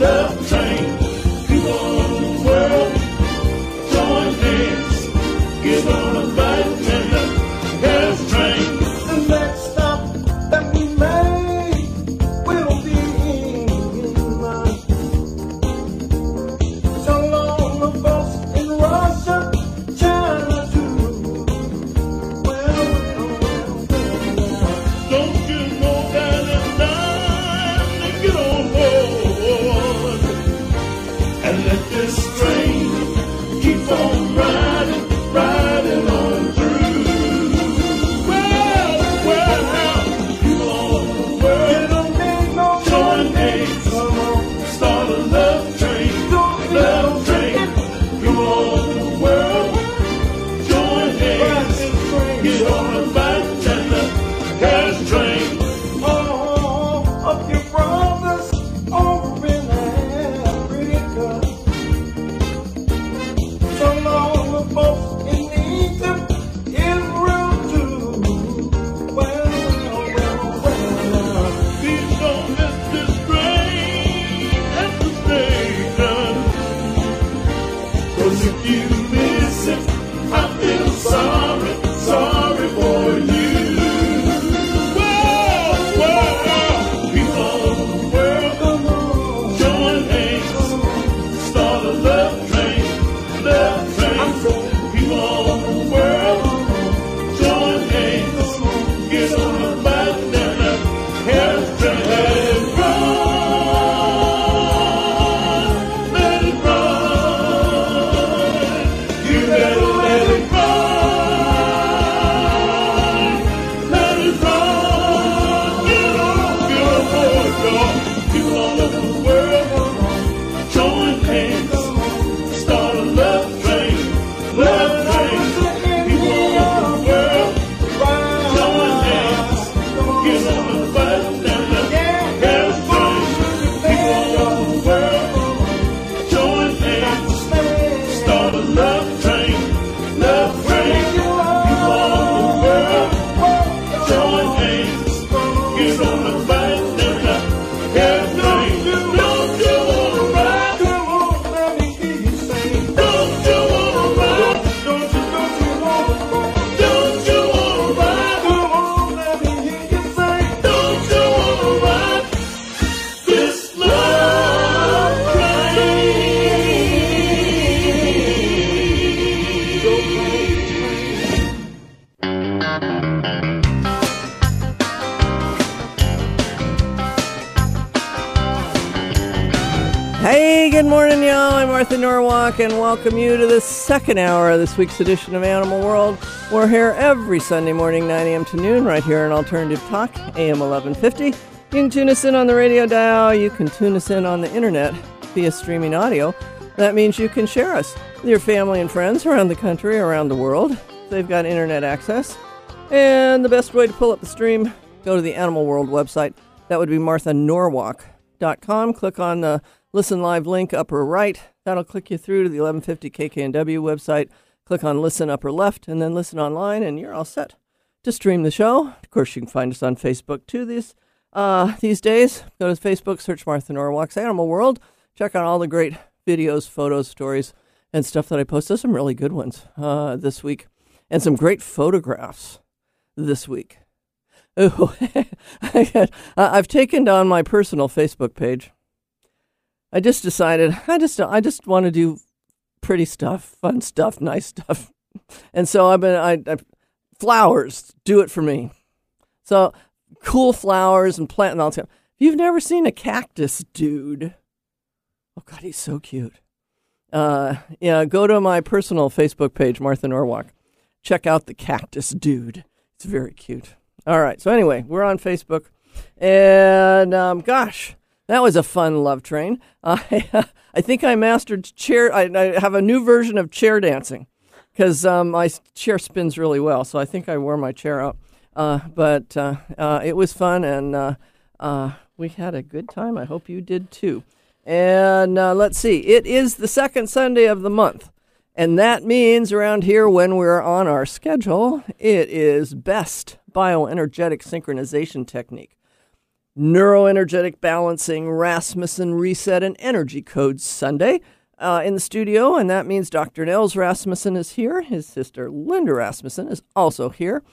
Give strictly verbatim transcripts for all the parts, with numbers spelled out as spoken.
love train. People on the world, join hands. Get on a bike and the gas train. The next stop that we make will be in line. So long the bus in Russia, China too. Well, well, well, well. Don't you know that it's time to get on board and let this train keep on riding, riding on through. Well, well, people on the world, join hands, start a love train, love train. People on the world, join hands, get on the bike and the gas train. All of your brothers over in Africa. So long the folks in Egypt, Israel too. Well, well, well. Please don't miss this train at the station. 'Cause if you miss it, I feel sorry, sorry for you. Whoa, whoa, people of the world, Come on. join hands, start a love train, love train. People of the world, join hands, get on the bike and the gas train. Let it run, let it run. You better let it run, let it run. Get on, get on board, y'all. People all over the world, join hands, start a love train, love train. People all over the world, join hands, get on the bus and the gas train. People all over the world, join hands, start a love train, love train. People all over the world, join hands, get on the bus and the gas train. Don't you wanna ride? Come on, let me hear you sing. Don't you wanna ride? Don't you, don't you wanna ride? Don't you wanna ride? Come on, let me hear you sing. Don't you wanna ride this love train? Hey, good morning, y'all. I'm Martha Norwalk, and welcome you to the second hour of this week's edition of Animal World. We're here every Sunday morning, nine a.m. to noon, right here on Alternative Talk, A M eleven fifty. You can tune us in on the radio dial. You can tune us in on the internet via streaming audio. That means you can share us with your family and friends around the country, around the world. They've got internet access. And the best way to pull up the stream, go to the Animal World website. That would be martha norwalk dot com. Click on the Listen Live link upper right. That'll click you through to the eleven fifty K K N W website. Click on Listen upper left and then Listen online, and you're all set to stream the show. Of course, you can find us on Facebook too these, uh, these days. Go to Facebook, search Martha Norwalk's Animal World. Check out all the great videos, photos, stories, and stuff that I post. There's some really good ones uh, this week, and some great photographs this week. Ooh, I got, uh, I've taken down my personal Facebook page. I just decided I just I just want to do pretty stuff, fun stuff, nice stuff, and so I've been I, I flowers do it for me. So cool flowers and plant and all that stuff. If you've never seen a cactus dude, oh God, he's so cute. Uh, yeah, go to my personal Facebook page, Martha Norwalk. Check out the cactus dude. It's very cute. All right. So anyway, we're on Facebook, and um, gosh. That was a fun love train. I I think I mastered chair. I, I have a new version of chair dancing because um, my chair spins really well. So I think I wore my chair out. Uh, but uh, uh, it was fun, and uh, uh, we had a good time. I hope you did too. And uh, let's see. It is the second Sunday of the month. And that means around here when we're on our schedule, it is BEST, Bioenergetic Synchronization Technique. Neuroenergetic Balancing, Rasmussen Reset, and Energy Codes Sunday uh, in the studio, and that means Doctor Nels Rasmussen is here. His sister Linda Rasmussen is also here.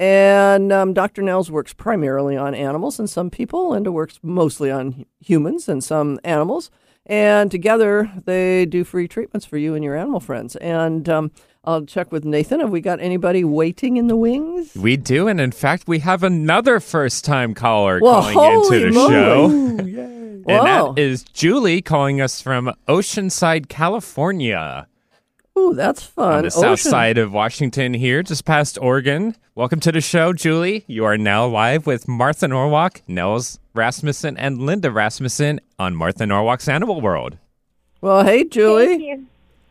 And um, Doctor Nels works primarily on animals and some people. Linda works mostly on humans and some animals. And together they do free treatments for you and your animal friends. And um, I'll check with Nathan. Have we got anybody waiting in the wings? We do. And in fact, we have another first-time caller Well, calling into holy the moly. show. Ooh, yay. Wow. And that is Julie calling us from Oceanside, California. Ooh, that's fun. On the south Ocean. side of Washington here, just past Oregon. Welcome to the show, Julie. You are now live with Martha Norwalk, Nels Rasmussen, and Linda Rasmussen on Martha Norwalk's Animal World. Well, hey, Julie. Thank you.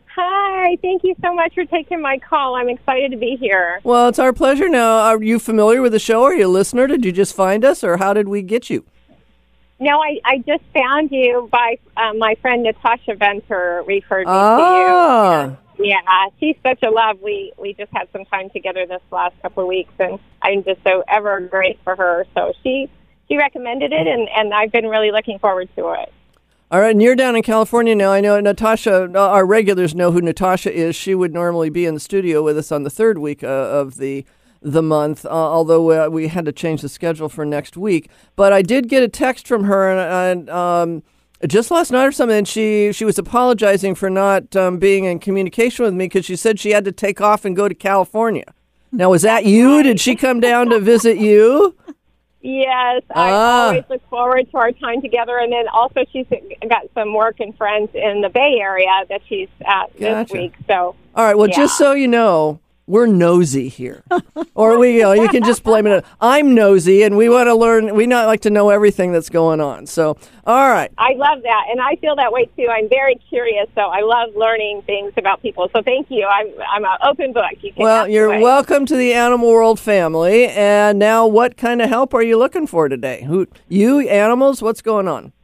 Hi. Thank you so much for taking my call. I'm excited to be here. Well, it's our pleasure. Now, are you familiar with the show? Are you a listener? Did you just find us, or how did we get you? No, I, I just found you by uh, my friend Natasha Venter referred me Ah. to you. Yeah, she's such a love. We we just had some time together this last couple of weeks, and I'm just so ever grateful for her. So she she recommended it, and, and I've been really looking forward to it. All right, and you're down in California now. I know Natasha, uh, our regulars know who Natasha is. She would normally be in the studio with us on the third week uh, of the the month, uh, although uh, we had to change the schedule for next week. But I did get a text from her, and, and um, just last night or something, and she, she was apologizing for not um, being in communication with me because she said she had to take off and go to California. Now, was that you? Did she come down to visit you? Yes, I Ah. always look forward to our time together. And then also she's got some work and friends in the Bay Area that she's at this Gotcha. week. So All right, well, Yeah. just so you know, we're nosy here. Or we, you know, you can just blame it. I'm nosy, and we want to learn. We not like to know everything that's going on. So, all right. I love that, and I feel that way too. I'm very curious, so I love learning things about people. So thank you. I'm I'm an open book. You can Well, ask you're away. welcome to the Animal World family. And now, what kind of help are you looking for today? Who, you, animals? What's going on?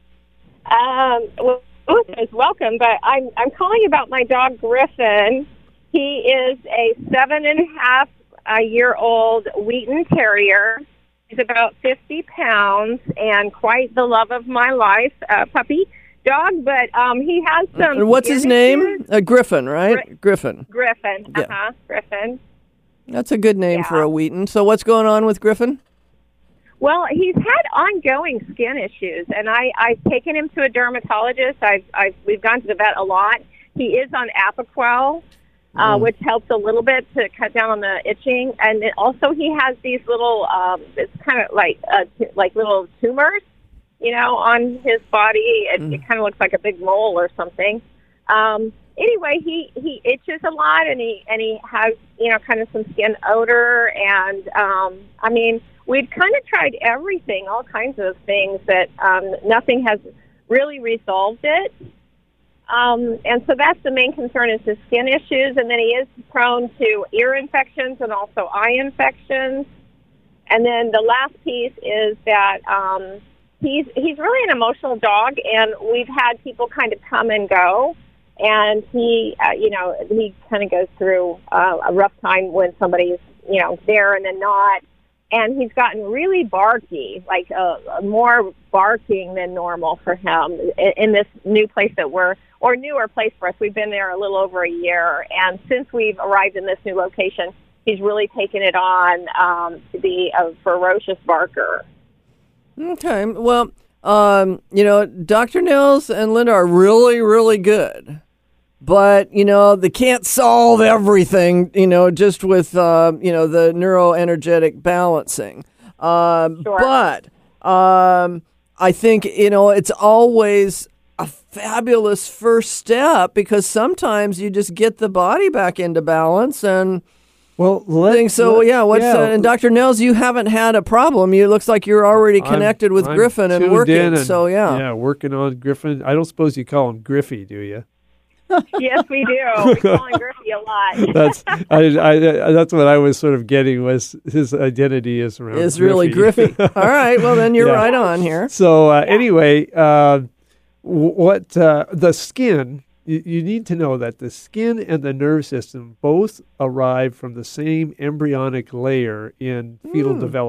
Um, well, Ruth is welcome, but I'm I'm calling about my dog Griffin. He is a seven and a half uh, year old Wheaton Terrier. He's about fifty pounds and quite the love of my life, uh, puppy dog. But um, he has some. And what's his skin name? issues. Uh, Griffin, right? Gri- Griffin. Griffin. Yeah. Uh huh. Griffin. That's a good name Yeah. for a Wheaton. So, what's going on with Griffin? Well, he's had ongoing skin issues, and I, I've taken him to a dermatologist. I've, I've we've gone to the vet a lot. He is on Apoquel, uh, which helps a little bit to cut down on the itching, and it also he has these little, um, it's kind of like uh, t- like little tumors, you know, on his body. It, it kind of looks like a big mole or something. Um, anyway, he, he itches a lot, and he and he has, you know, kind of some skin odor, and um, I mean. We've kind of tried everything, all kinds of things, that um, nothing has really resolved it. Um, and so that's the main concern is his skin issues. And then he is prone to ear infections and also eye infections. And then the last piece is that um, he's he's really an emotional dog, and we've had people kind of come and go. And he, uh, you know, he kind of goes through uh, a rough time when somebody's, you know, there and then not. And he's gotten really barky, like uh, more barking than normal for him in, in this new place that we're, or newer place for us. We've been there a little over a year. And since we've arrived in this new location, he's really taken it on um, to be a ferocious barker. Okay. Well, um, you know, Doctor Nels and Linda are really, really good. But, you know, they can't solve everything, you know, just with, uh, you know, the neuroenergetic balancing. Um, Sure. But um, I think, you know, it's always a fabulous first step because sometimes you just get the body back into balance and Well, let, things. So, let- yeah, what's uh, and Doctor Nels, you haven't had a problem. You looks like you're already connected I'm- with I'm Griffin and tuned working. in and- so, yeah. Yeah, working on Griffin. I don't suppose you call him Griffey, do you? Yes, we do. We call him Griffey a lot. That's I, I, that's what I was sort of getting was his identity is around Is really Griffey. All right, well, then you're Yeah. right on here. So uh, anyway, uh, w- what uh, the skin? You, you need to know that the skin and the nerve system both arrive from the same embryonic layer in fetal development.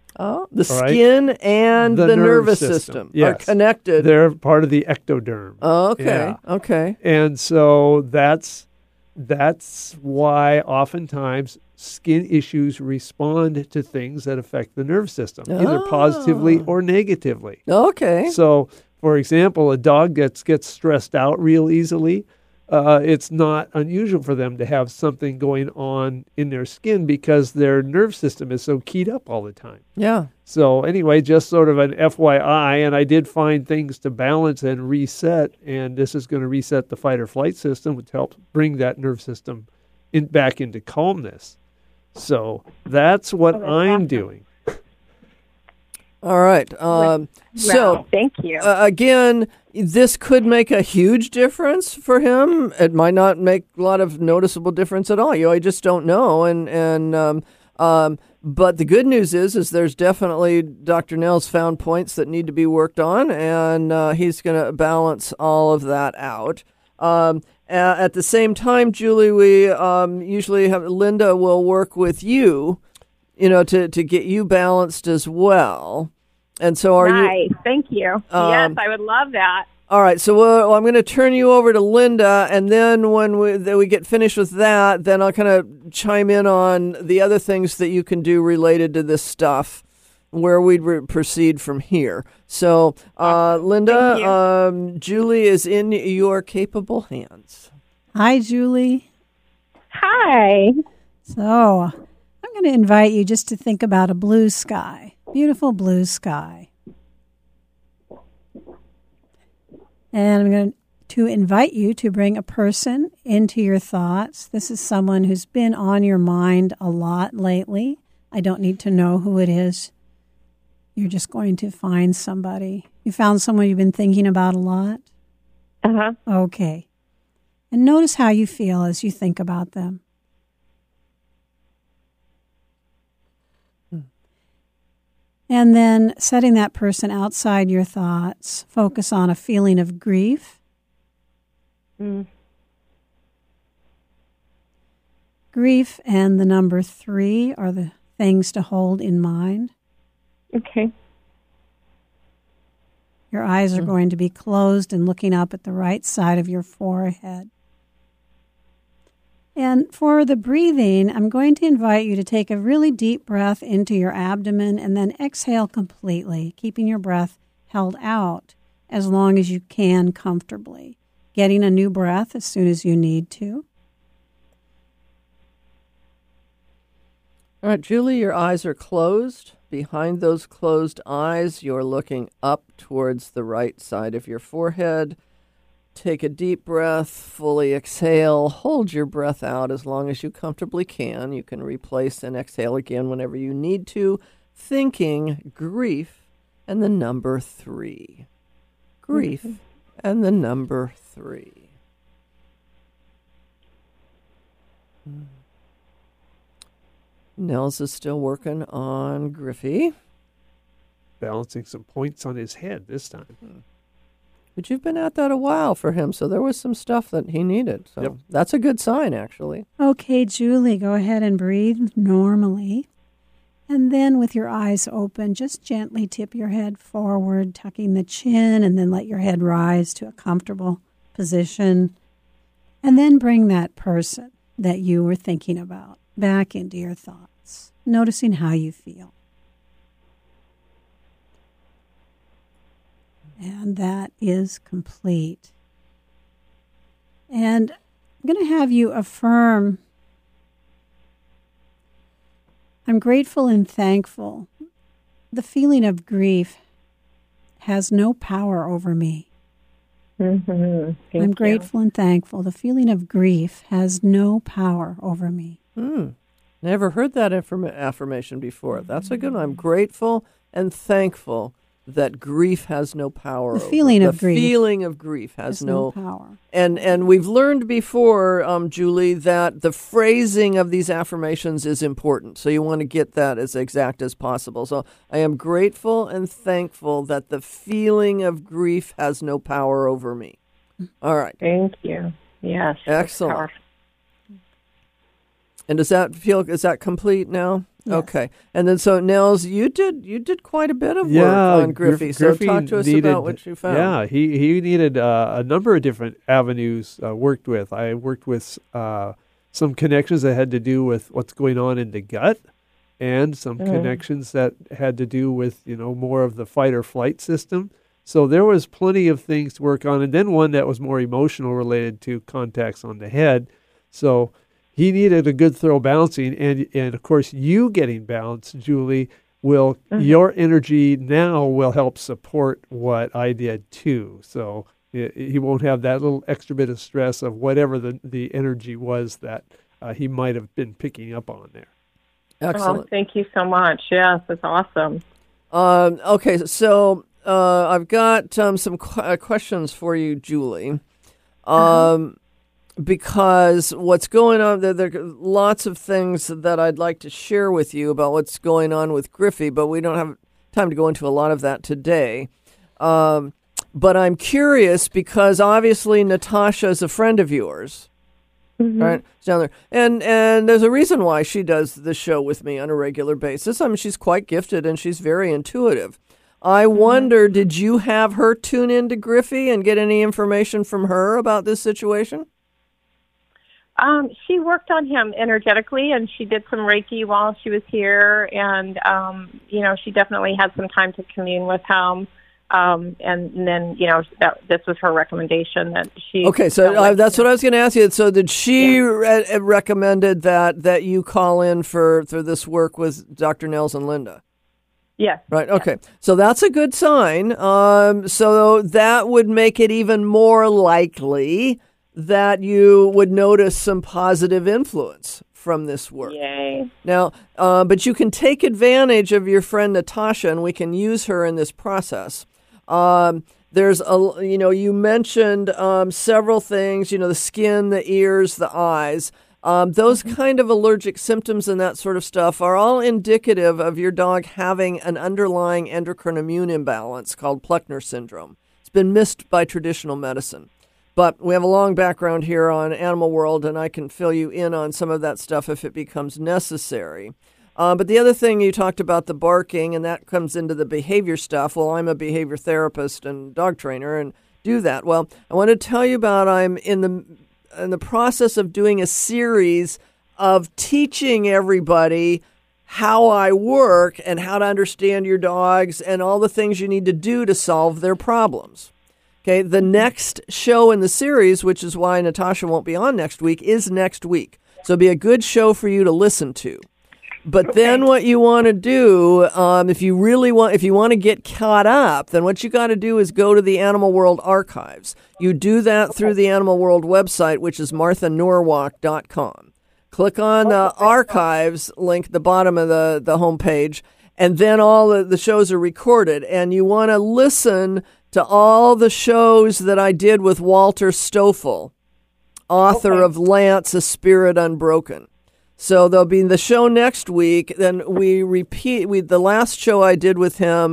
Oh, the All right. skin and the, The nervous nerve system, system, are yes. connected. They're part of the ectoderm. Oh, okay. Yeah. Okay. And so that's that's why oftentimes skin issues respond to things that affect the nerve system, either positively Oh. or negatively. Okay. So, for example, a dog gets gets stressed out real easily. Uh, it's not unusual for them to have something going on in their skin because their nerve system is so keyed up all the time. Yeah. So anyway, just sort of an F Y I, and I did find things to balance and reset, and this is going to reset the fight or flight system, which helps bring that nerve system in, back into calmness. So that's what that's I'm awesome. doing. All right. Um, so, Wow, thank you. uh, again, this could make a huge difference for him. It might not make a lot of noticeable difference at all. You know, I just don't know. And and um, um, but the good news is, is there's definitely Doctor Nels found points that need to be worked on, and uh, he's going to balance all of that out. Um, a- at the same time, Julie, we um, usually have Linda will work with you, you know, to, to get you balanced as well. And so are you? nice. Thank you. Um, yes, I would love that. All right, so we'll, I'm going to turn you over to Linda, and then when we, then we get finished with that, then I'll kind of chime in on the other things that you can do related to this stuff, where we'd re- proceed from here. So, uh, Linda, Thank you. um, Julie is in your capable hands. Hi, Julie. Hi. So I'm going to invite you just to think about a blue sky, beautiful blue sky. And I'm going to invite you to bring a person into your thoughts. This is someone who's been on your mind a lot lately. I don't need to know who it is. You're just going to find somebody. You found someone you've been thinking about a lot? Uh-huh. Okay. And notice how you feel as you think about them. And then setting that person outside your thoughts, focus on a feeling of grief. Mm. Grief and the number three are the things to hold in mind. Okay. Your eyes are going to be closed and looking up at the right side of your forehead. And for the breathing, I'm going to invite you to take a really deep breath into your abdomen and then exhale completely, keeping your breath held out as long as you can comfortably, getting a new breath as soon as you need to. All right, Julie, your eyes are closed. Behind those closed eyes, you're looking up towards the right side of your forehead. Take a deep breath, fully exhale. Hold your breath out as long as you comfortably can. You can replace and exhale again whenever you need to, thinking grief and the number three. Grief and the number three. Hmm. Nels is still working on Griffey. Balancing some points on his head this time. But you've been at that a while for him, so there was some stuff that he needed. So Yep. that's a good sign, actually. Okay, Julie, go ahead and breathe normally. And then with your eyes open, just gently tip your head forward, tucking the chin, and then let your head rise to a comfortable position. And then bring that person that you were thinking about back into your thoughts, noticing how you feel. And that is complete. And I'm going to have you affirm, I'm grateful and thankful. The feeling of grief has no power over me. Mm-hmm. Thank I'm you. grateful and thankful. The feeling of grief has no power over me. Hmm. Never heard that affirm- affirmation before. That's a good one. I'm grateful and thankful that grief has no power. The over- feeling of the grief feeling of grief has, Has no no. power. And and we've learned before, um, Julie, that the phrasing of these affirmations is important. So you want to get that as exact as possible. So I am grateful and thankful that the feeling of grief has no power over me. All right. Thank you. Yes. that's Excellent. powerful. And does that feel, is that complete now? Yes. Okay. And then so Nels, you did you did quite a bit of Yeah, work on Griff- Griffey. Griffey so talk to us needed- about what you found. Yeah, he, he needed uh, a number of different avenues uh, worked with. I worked with uh, some connections that had to do with what's going on in the gut, and some Mm-hmm. connections that had to do with, you know, more of the fight or flight system. So there was plenty of things to work on, and then one that was more emotional related to contacts on the head. So he needed a good thorough balancing, and and of course you getting balanced, Julie, will Mm-hmm. your energy now will help support what I did too. So i- he won't have that little extra bit of stress of whatever the, the energy was that uh, he might have been picking up on there. Excellent. Oh, thank you so much. Yes, that's awesome. Um, okay, so uh, I've got um, some qu- uh, questions for you, Julie. Um, because what's going on, there, there are lots of things that I'd like to share with you about what's going on with Griffey, but we don't have time to go into a lot of that today. Um, but I'm curious because obviously Natasha is a friend of yours. Right, she's down there, and and there's a reason why she does the show with me on a regular basis. I mean, she's quite gifted and she's very intuitive. I wonder, did you have her tune into Griffey and get any information from her about this situation? Um, she worked on him energetically, and she did some Reiki while she was here, and um, you know, she definitely had some time to commune with him. Um, and, and then, you know, that, this was her recommendation that she. Okay, so uh, that's what I was going to ask you. So, did she Yeah. re- recommended that that you call in for for this work with Doctor Nels and Linda? Yes. Right. Okay. So that's a good sign. Um, so that would make it even more likely that you would notice some positive influence from this work. Yay. Now, uh, but you can take advantage of your friend Natasha, and we can use her in this process. Um, there's a, you know, you mentioned um, several things, you know, the skin, the ears, the eyes. Um, those kind of allergic symptoms and that sort of stuff are all indicative of your dog having an underlying endocrine immune imbalance called Pleckner syndrome. It's been missed by traditional medicine. But we have a long background here on Animal World, and I can fill you in on some of that stuff if it becomes necessary. Um, but the other thing, you talked about the barking, and that comes into the behavior stuff. Well, I'm a behavior therapist and dog trainer and do that. Well, I want to tell you about I'm in the in the process of doing a series of teaching everybody how I work and how to understand your dogs and all the things you need to do to solve their problems. Okay, the next show in the series, which is why Natasha won't be on next week, is next week. So it'll be a good show for you to listen to. But then what you want to do, um, if you really want, if you want to get caught up, then what you got to do is go to the Animal World archives. You do that through the Animal World website, which is martha norwalk dot com. Click on the archives link at the bottom of the, the homepage, and then all the, the shows are recorded. And you want to listen to all the shows that I did with Walter Stoffel, author Okay. of Lance, A Spirit Unbroken. So there'll be the show next week. Then we repeat. We the last show I did with him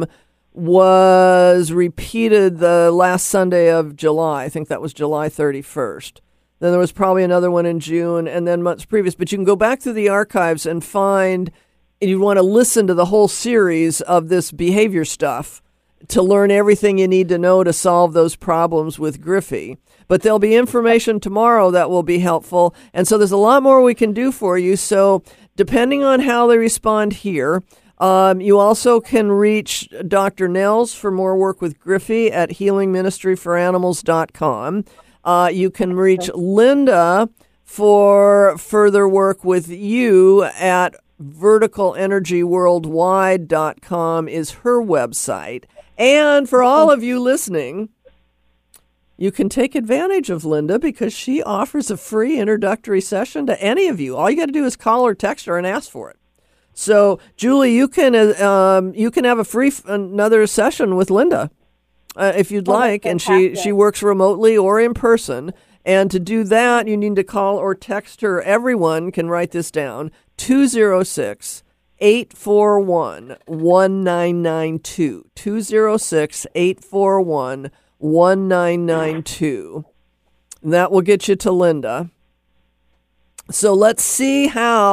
was repeated the last Sunday of July. I think that was July thirty-first. Then there was probably another one in June, and then months previous. But you can go back through the archives and find. And you want to listen to the whole series of this behavior stuff to learn everything you need to know to solve those problems with Griffey. But there'll be information tomorrow that will be helpful. And so there's a lot more we can do for you. So depending on how they respond here, um, you also can reach Doctor Nels for more work with Griffey at healing ministry for animals dot com. Uh, you can reach Linda for further work with you at vertical energy worldwide dot com is her website. And for all of you listening, you can take advantage of Linda because she offers a free introductory session to any of you. All you got to do is call or text her and ask for it. So, Julie, you can uh, um, you can have a free f- another session with Linda uh, if you'd Oh, that's like, and she fantastic. she works remotely or in person. And to do that, you need to call or text her. Everyone can write this down: two zero six, eight four one, one nine nine two. two zero six, eight four one, one nine nine two. That will get you to Linda. So let's see how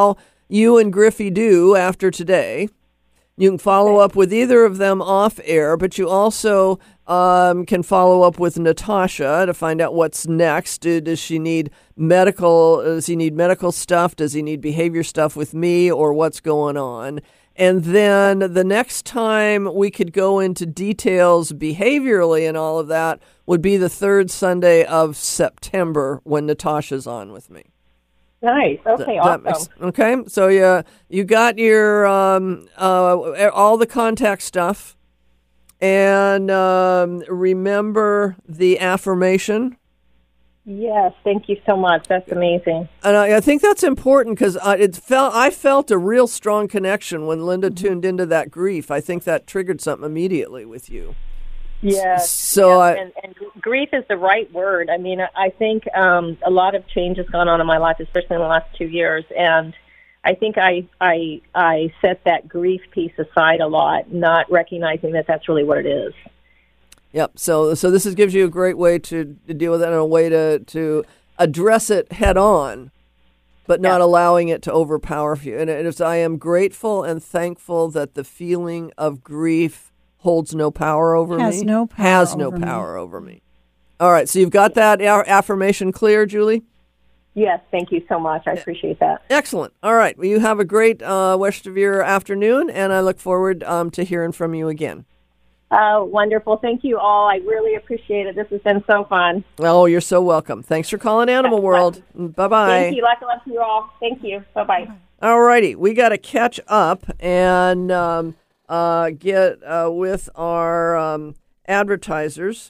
you and Griffey do after today. You can follow up with either of them off air, but you also um, can follow up with Natasha to find out what's next. Do, does she need medical? Does he need medical stuff? Does he need behavior stuff with me, or what's going on? And then the next time we could go into details behaviorally and all of that would be the third Sunday of September when Natasha's on with me. Nice. Okay, Th- awesome. makes, okay, so you, you got your um, uh, all the contact stuff. And um, remember the affirmation. Yes, thank you so much. That's amazing. And I, I think that's important because uh, it felt I felt a real strong connection when Linda Mm-hmm. tuned into that grief. I think that triggered something immediately with you. Yes. So yes. I, and, and grief is the right word. I mean, I think um, a lot of change has gone on in my life, especially in the last two years, and I think I I I set that grief piece aside a lot, not recognizing that that's really what it is. Yep. So so this is, gives you a great way to, to deal with it and a way to, to address it head on, but not Yeah. allowing it to overpower you. And it is, I am grateful and thankful that the feeling of grief holds no power over Has me. no power Has no over me. power over me. All right. So you've got that a- affirmation clear, Julie? Yes, thank you so much. I appreciate that. Excellent. All right. Well, you have a great uh, rest of your afternoon, and I look forward um, to hearing from you again. Uh, wonderful. Thank you all. I really appreciate it. This has been so fun. Oh, you're so welcome. Thanks for calling Animal World. Bye-bye. Thank you. Lots of love to you all. Thank you. Bye-bye. All righty. We got to catch up and um, uh, get uh, with our um, advertisers.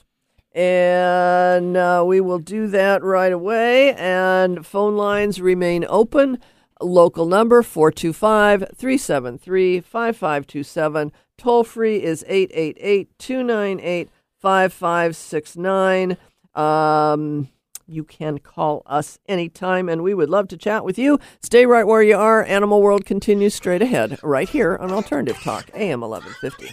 And uh, we will do that right away. And phone lines remain open. Local number four two five, three seven three, five five two seven. Toll free is eight eight eight, two nine eight, five five six nine. Um, you can call us anytime, and we would love to chat with you. Stay right where you are. Animal World continues straight ahead, right here on Alternative Talk, A M eleven fifty.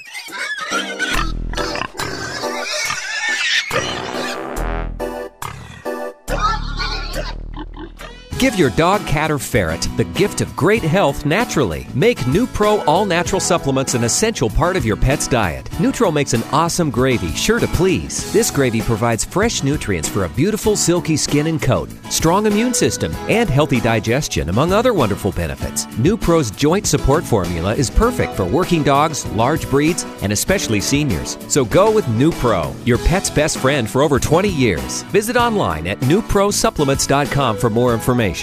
Give your dog, cat, or ferret the gift of great health naturally. Make NuPro all-natural supplements an essential part of your pet's diet. Nutro makes an awesome gravy, sure to please. This gravy provides fresh nutrients for a beautiful, silky skin and coat, strong immune system, and healthy digestion, among other wonderful benefits. NuPro's joint support formula is perfect for working dogs, large breeds, and especially seniors. So go with NuPro, your pet's best friend for over twenty years. Visit online at new pro supplements dot com for more information.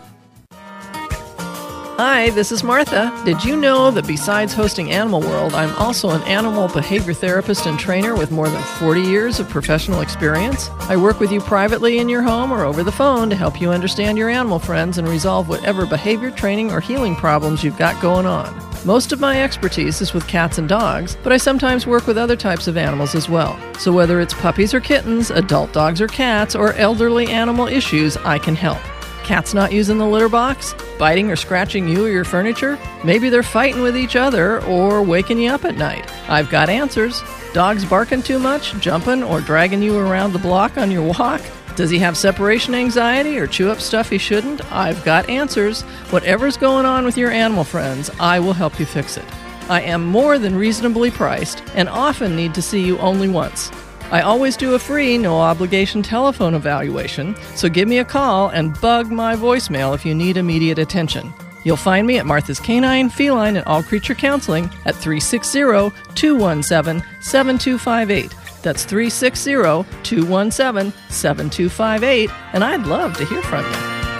Hi, this is Martha. Did you know that besides hosting Animal World, I'm also an animal behavior therapist and trainer with more than forty years of professional experience? I work with you privately in your home or over the phone to help you understand your animal friends and resolve whatever behavior, training, or healing problems you've got going on. Most of my expertise is with cats and dogs, but I sometimes work with other types of animals as well. So whether it's puppies or kittens, adult dogs or cats, or elderly animal issues, I can help. Cats not using the litter box? Biting or scratching you or your furniture? Maybe they're fighting with each other or waking you up at night. I've got answers. Dogs barking too much, jumping, or dragging you around the block on your walk? Does he have separation anxiety or chew up stuff he shouldn't? I've got answers. Whatever's going on with your animal friends, I will help you fix it. I am more than reasonably priced and often need to see you only once. I always do a free, no-obligation telephone evaluation, so give me a call and bug my voicemail if you need immediate attention. You'll find me at Martha's Canine, Feline, and All Creature Counseling at three six zero, two one seven, seven two five eight. That's three six zero, two one seven, seven two five eight, and I'd love to hear from you.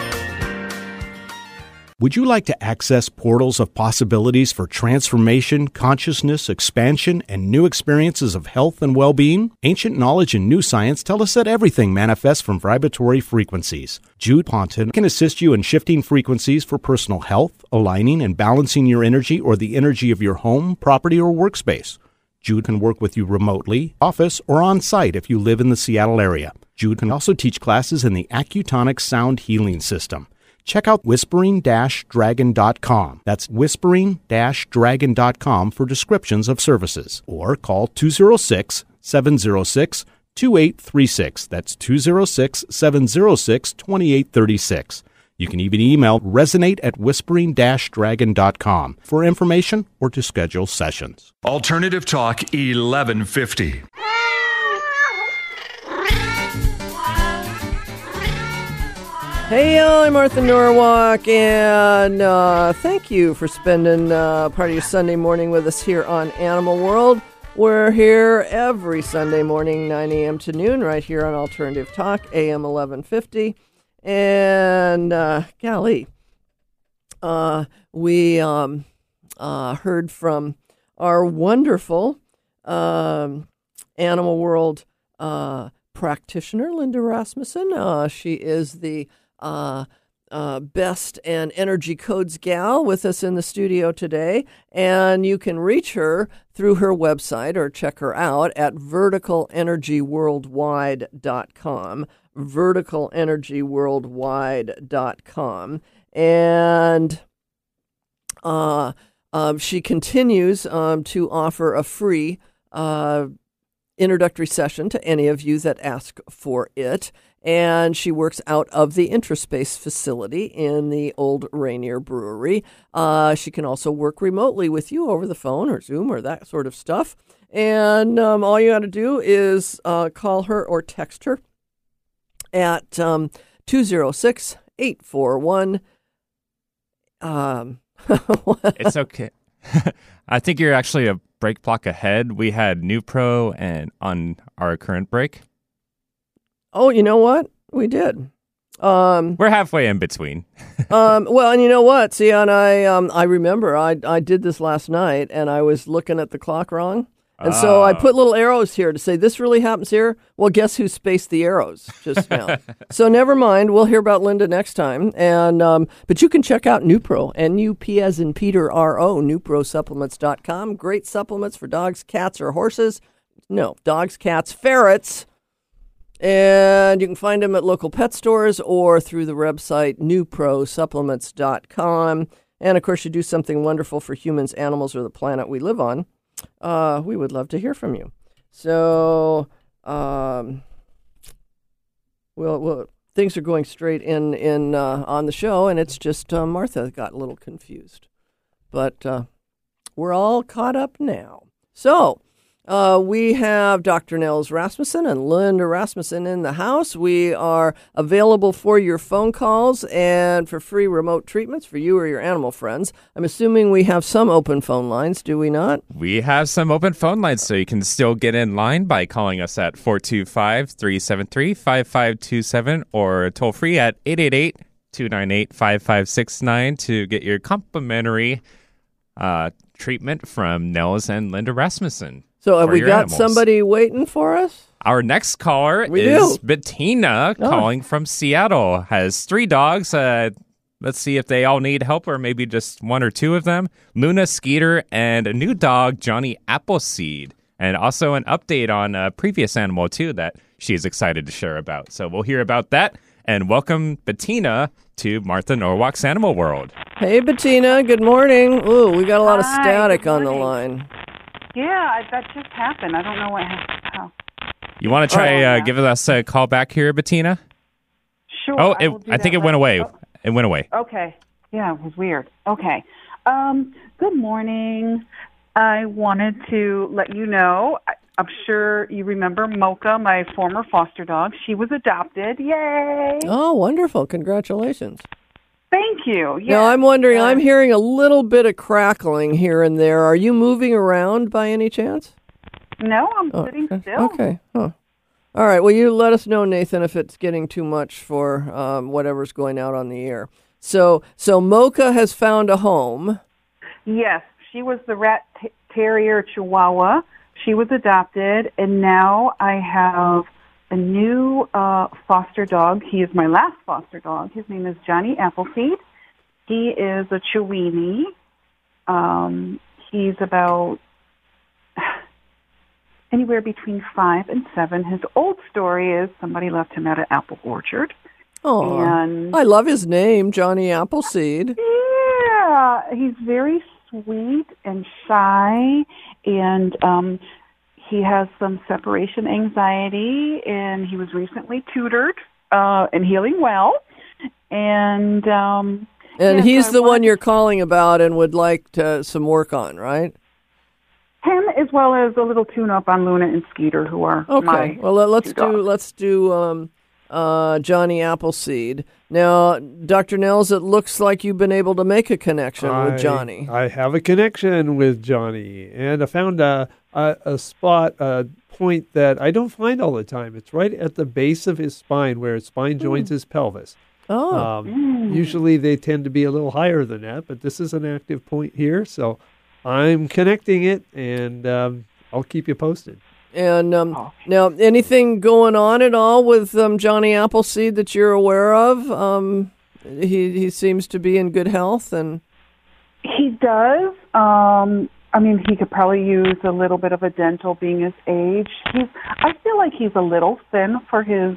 Would you like to access portals of possibilities for transformation, consciousness, expansion, and new experiences of health and well-being? Ancient knowledge and new science tell us that everything manifests from vibratory frequencies. Jude Ponton can assist you in shifting frequencies for personal health, aligning and balancing your energy or the energy of your home, property, or workspace. Jude can work with you remotely, office, or on-site if you live in the Seattle area. Jude can also teach classes in the Accutonic Sound Healing System. Check out whispering dash dragon dot com. That's whispering dash dragon dot com for descriptions of services. Or call two oh six, seven oh six, two eight three six. That's two oh six, seven oh six, two eight three six. You can even email resonate at whispering dash dragon dot com for information or to schedule sessions. Alternative Talk eleven fifty. Hey, I'm Martha Norwalk, and uh, thank you for spending uh, part of your Sunday morning with us here on Animal World. We're here every Sunday morning, nine a.m. to noon, right here on Alternative Talk, A M eleven fifty. And, uh, golly, uh, we um, uh, heard from our wonderful um, Animal World uh, practitioner, Linda Rasmussen. Uh, she is the Uh, uh, Best and Energy Codes gal with us in the studio today, and you can reach her through her website or check her out at vertical energy worldwide dot com, vertical energy worldwide dot com, and uh, um, she continues um, to offer a free uh, introductory session to any of you that ask for it. And she works out of the Intraspace facility in the old Rainier Brewery. Uh, she can also work remotely with you over the phone or Zoom or that sort of stuff. And um, all you got to do is uh, call her or text her at um, two oh six, eight four one. Um, It's okay. I think you're actually a break block ahead. We had New Pro and on our current break. Oh, you know what? We did. Um, We're halfway in between. um, well, and you know what? See, and I, um, I remember I, I did this last night, and I was looking at the clock wrong, and oh. so I put little arrows here to say this really happens here. Well, guess who spaced the arrows just now? So never mind. We'll hear about Linda next time. And um, but you can check out NuPro, N U P as in Peter R O, new pro supplements dot com. Great supplements for dogs, cats, or horses. No, dogs, cats, ferrets. And you can find them at local pet stores or through the website new pro supplements dot com. And, of course, you do something wonderful for humans, animals, or the planet we live on. Uh, we would love to hear from you. So, um, well, well, things are going straight in, in uh, on the show, and it's just uh, Martha got a little confused. But uh, we're all caught up now. So, Uh, we have Doctor Nels Rasmussen and Linda Rasmussen in the house. We are available for your phone calls and for free remote treatments for you or your animal friends. I'm assuming we have some open phone lines, do we not? We have some open phone lines, so you can still get in line by calling us at four two five, three seven three, five five two seven or toll free at eight eight eight, two nine eight, five five six nine to get your complimentary uh, treatment from Nels and Linda Rasmussen. So have we got animals. somebody waiting for us? Our next caller we is do. Bettina oh. calling from Seattle. Has three dogs. Uh, let's see if they all need help or maybe just one or two of them. Luna, Skeeter, and a new dog, Johnny Appleseed. And also an update on a previous animal, too, that she's excited to share about. So we'll hear about that. And welcome, Bettina, to Martha Norwalk's Animal World. Hey, Bettina. Good morning. Ooh, we got a lot of Hi, static on the line. Yeah, that just happened. I don't know what happened. You want to try oh, yeah. uh, giving us a call back here, Bettina? Sure. Oh, I, it, will do I think that it went right. away. Oh. It went away. Okay. Yeah, it was weird. Okay. Um, good morning. I wanted to let you know, I, I'm sure you remember Mocha, my former foster dog. She was adopted. Yay! Oh, wonderful. Congratulations. Thank you. Yes. Now, I'm wondering, uh, I'm hearing a little bit of crackling here and there. Are you moving around by any chance? No, I'm oh, sitting still. Okay. Huh. All right. Well, you let us know, Nathan, if it's getting too much for um, whatever's going out on the air. So, so Mocha has found a home. Yes, she was the rat t- terrier Chihuahua. She was adopted, and now I have a new uh, foster dog. He is my last foster dog. His name is Johnny Appleseed. He is a Chiweenie. Um, he's about anywhere between five and seven. His old story is somebody left him at an apple orchard. Oh, and I love his name, Johnny Appleseed. Yeah, he's very sweet and shy, and um, he has some separation anxiety, and he was recently tutored uh, and healing well. And um, And yeah, he's so I the one wanted- you're calling about and would like to, some work on, right? him as well as a little tune-up on Luna and Skeeter, who are Okay. my Well, let, let's two do dogs. let's do um, uh, Johnny Appleseed. Now, Doctor Nels, it looks like you've been able to make a connection I- with Johnny. I have a connection with Johnny, and I found a, a, a spot, a point that I don't find all the time. It's right at the base of his spine where his spine joins his pelvis. Oh, Um, Usually they tend to be a little higher than that, but this is an active point here, so I'm connecting it, and um, I'll keep you posted. and um, Oh. now anything going on at all with um, Johnny Appleseed that you're aware of? Um, he he seems to be in good health, and He does. Um, I mean, he could probably use a little bit of a dental being his age. He's. I feel like he's a little thin for his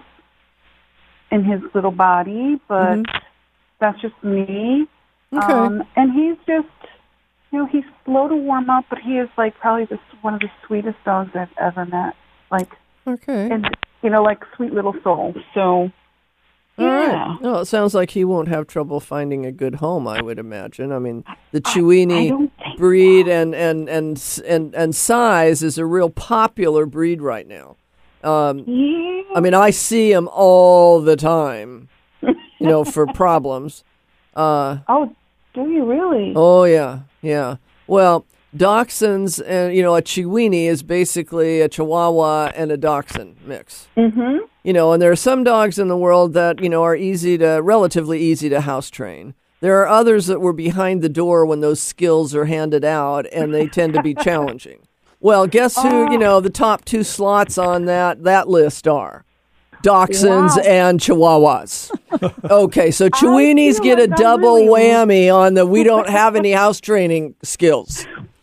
in his little body, but Mhm. that's just me. Okay. Um, and he's just, you know, he's slow to warm up, but he is like probably the, one of the sweetest dogs I've ever met. Like, okay. and you know, like sweet little soul. So, All yeah. right. No, it sounds like he won't have trouble finding a good home, I would imagine. I mean, the I Chiweenie don't think breed and, and, and, and, and size is a real popular breed right now. Um, Yeah. I mean, I see them all the time, you know, for problems. Uh, Oh, do you really? oh, yeah, yeah. Well, dachshunds and, you know, a Chiweenie is basically a Chihuahua and a dachshund mix. Mm-hmm. You know, and there are some dogs in the world that, you know, are easy to, relatively easy to house train. There are others that were behind the door when those skills are handed out, and they tend to be challenging. Well, guess who, you know, the top two slots on that, that list are? Dachshunds Wow. and Chihuahuas. Okay, so Chiweenies feel get like a I'm double really- whammy on the we don't have any house training skills.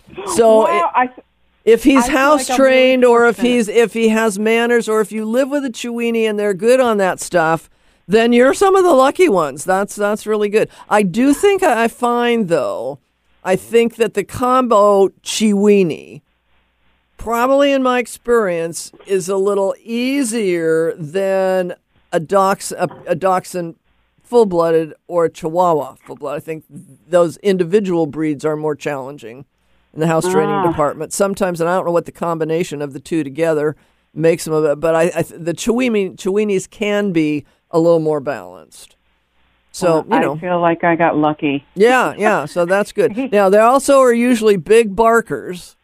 So it- wow, I, if he's I feel house like I'm trained, really or if fortunate. he's if he has manners, or if you live with a Chiweenie and they're good on that stuff, then you're some of the lucky ones. That's that's really good. I do think I I find though, I think that the combo Chiweenie, probably in my experience, is a little easier than a dachs a, a dachshund full-blooded or a Chihuahua full-blooded. I think those individual breeds are more challenging in the house training Ah. department. Sometimes, and I don't know what the combination of the two together makes them of it, but I, I the Chiweenie, Chiweenies can be a little more balanced. So, you know, I feel like I got lucky. yeah, yeah, so that's good. Now, they also are usually big barkers,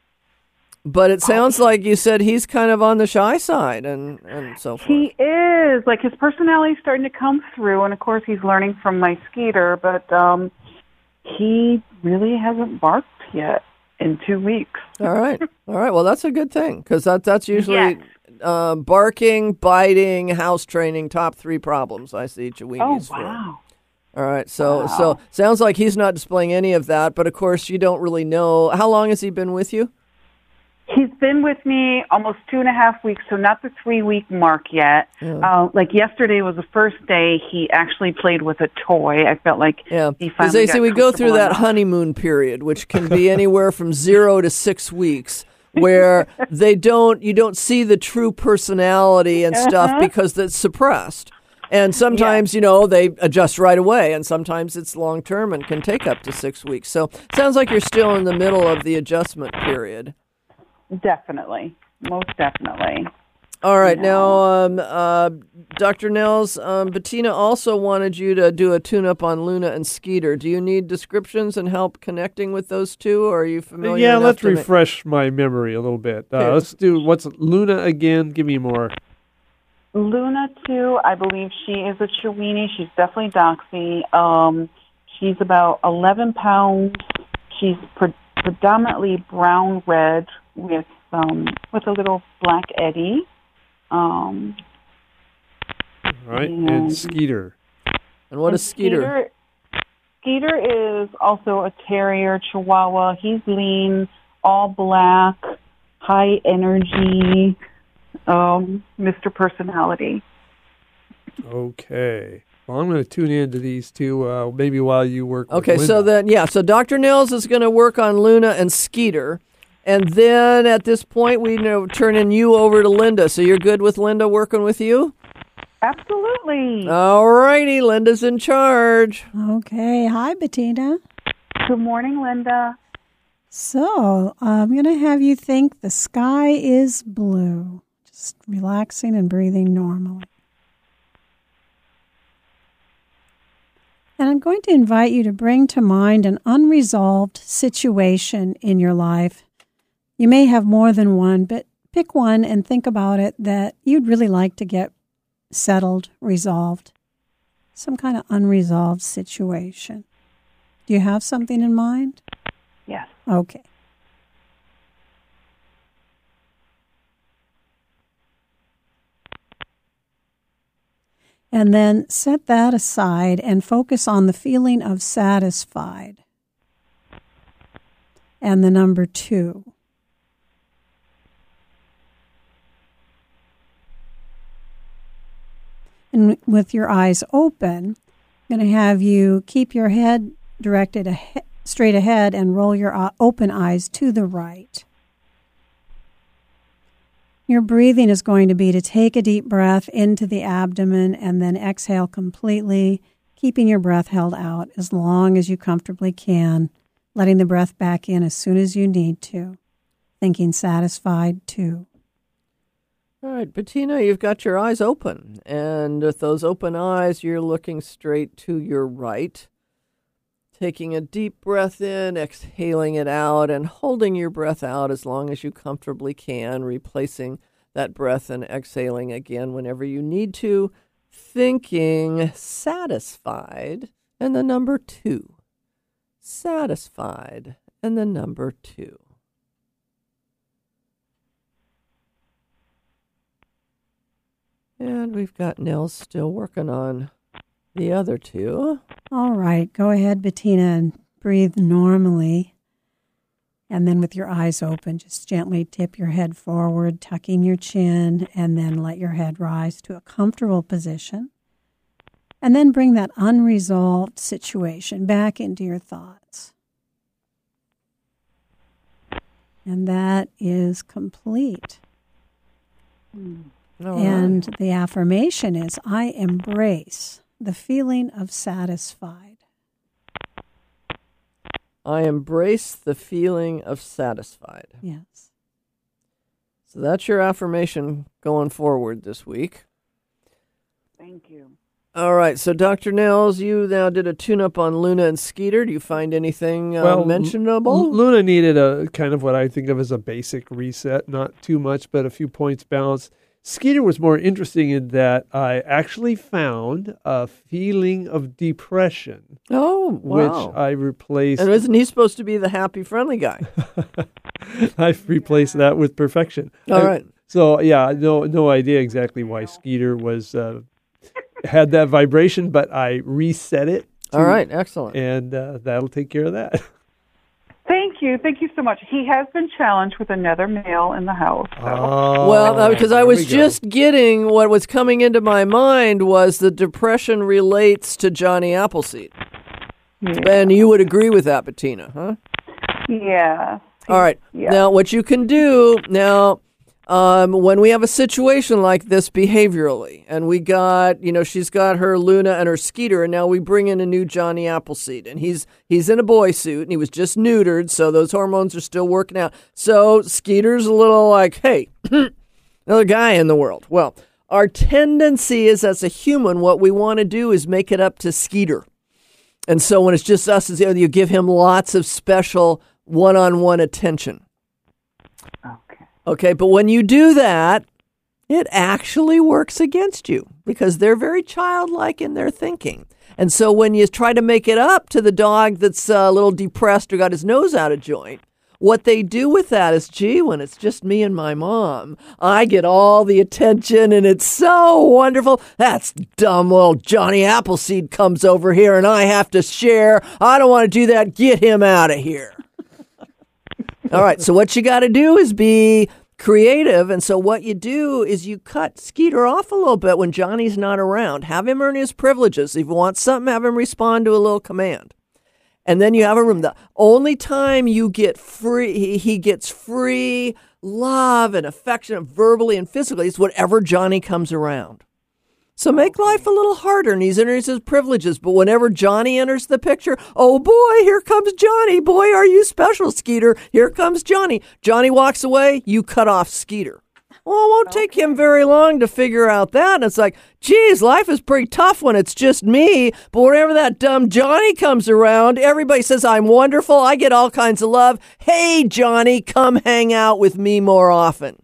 but it sounds like you said he's kind of on the shy side and, and so forth. He is. Like, his personality's starting to come through, and of course he's learning from my Skeeter, but um, he really hasn't barked yet in two weeks. All right. All right. Well, that's a good thing because that, that's usually Yes. uh, barking, biting, house training, top three problems I see Chiweenies Oh, for. wow. All right. So, Wow. so sounds like he's not displaying any of that, but of course you don't really know. How long has he been with you? He's been with me almost two and a half weeks, so not the three-week mark yet. Yeah. Uh, like yesterday was the first day he actually played with a toy. I felt like Yeah. he Because finally they got say we go through comfortable that enough. honeymoon period, which can be anywhere from zero to six weeks. Where they don't, you don't see the true personality and stuff Uh-huh. because it's suppressed. And sometimes, you know, they adjust right away, and sometimes it's long term and can take up to six weeks. So it sounds like you're still in the middle of the adjustment period. Definitely. Most definitely. All right, now, um, uh, Doctor Nels, um, Bettina also wanted you to do a tune-up on Luna and Skeeter. Do you need descriptions and help connecting with those two, or are you familiar Yeah, enough let's to ma- refresh my memory a little bit. Uh, Okay. Let's do what's Luna again? Give me more. Luna, too, I believe she is a Chiweenie. She's definitely Doxy. Um, she's about eleven pounds. She's pre- predominantly brown-red with um, with a little black eddy. Um, All right, And- and Skeeter. And what and is Skeeter? Skeeter Skeeter is also a terrier Chihuahua. He's lean, all black, high energy, um, Mister Personality. Okay. Well, I'm going to tune into these two uh, maybe while you work with Okay, so Linda. then, yeah, so Doctor Nils is going to work on Luna and Skeeter. And then at this point, we you know, turning you over to Linda. So you're good with Linda working with you? Absolutely. All righty, Linda's in charge. Okay. Hi, Bettina. Good morning, Linda. So I'm going to have you think the sky is blue. Just relaxing and breathing normally. And I'm going to invite you to bring to mind an unresolved situation in your life. You may have more than one, but pick one and think about it that you'd really like to get settled, resolved. Some kind of unresolved situation. Do you have something in mind? Yes. Okay. And then set that aside and focus on the feeling of satisfied. And the number two. And with your eyes open, I'm going to have you keep your head directed ahead, straight ahead and roll your open eyes to the right. Your breathing is going to be to take a deep breath into the abdomen and then exhale completely, keeping your breath held out as long as you comfortably can, letting the breath back in as soon as you need to, thinking satisfied too. All right, Bettina, you've got your eyes open, and with those open eyes, you're looking straight to your right, taking a deep breath in, exhaling it out, and holding your breath out as long as you comfortably can, replacing that breath and exhaling again whenever you need to, thinking satisfied, and the number two. Satisfied, and the number two. And we've got Nels still working on the other two. All right, go ahead, Bettina, and breathe normally. And then with your eyes open, just gently tip your head forward, tucking your chin, and then let your head rise to a comfortable position. And then bring that unresolved situation back into your thoughts. And that is complete. Mm. And the affirmation is, I embrace the feeling of satisfied. I embrace the feeling of satisfied. Yes. So that's your affirmation going forward this week. Thank you. All right, so Doctor Nels, you now did a tune-up on Luna and Skeeter. Do you find anything uh, well, mentionable? L- Luna needed a kind of what I think of as a basic reset, not too much, but a few points balanced. Skeeter was more interesting in that I actually found a feeling of depression. Oh, wow. Which I replaced. And isn't he supposed to be the happy, friendly guy? I've replaced that with perfection. All I, right. So, yeah, no no idea exactly why Skeeter was uh, had that vibration, but I reset it. To, All right, excellent. And uh, that'll take care of that. Thank you. Thank you so much. He has been challenged with another male in the house. So. Oh, well, because I was we just getting what was coming into my mind was the depression relates to Johnny Appleseed. Yeah. And you would agree with that, Bettina, huh? Yeah. All right. Yeah. Now, what you can do now, um, when we have a situation like this behaviorally, and we got, you know, she's got her Luna and her Skeeter, and now we bring in a new Johnny Appleseed, and he's he's in a boy suit, and he was just neutered, so those hormones are still working out. So Skeeter's a little like, hey, another guy in the world. Well, our tendency is as a human, what we want to do is make it up to Skeeter. And so when it's just us, you give him lots of special one-on-one attention. Okay. Okay, but when you do that, it actually works against you because they're very childlike in their thinking. And so when you try to make it up to the dog that's a little depressed or got his nose out of joint, what they do with that is, gee, when it's just me and my mom, I get all the attention and it's so wonderful. That's dumb little Johnny Appleseed comes over here and I have to share. I don't want to do that. Get him out of here. All right, so what you got to do is be creative, and so what you do is you cut Skeeter off a little bit when Johnny's not around. Have him earn his privileges. If you want something, have him respond to a little command. And then you have a room. The only time you get free, he, he gets free love and affection verbally and physically is whenever Johnny comes around. So make life a little harder, and he's enters his privileges. But whenever Johnny enters the picture, oh boy, here comes Johnny. Boy, are you special, Skeeter. Here comes Johnny. Johnny walks away, you cut off Skeeter. Well, it won't take him very long to figure out that. And it's like, geez, life is pretty tough when it's just me. But whenever that dumb Johnny comes around, everybody says I'm wonderful. I get all kinds of love. Hey, Johnny, come hang out with me more often.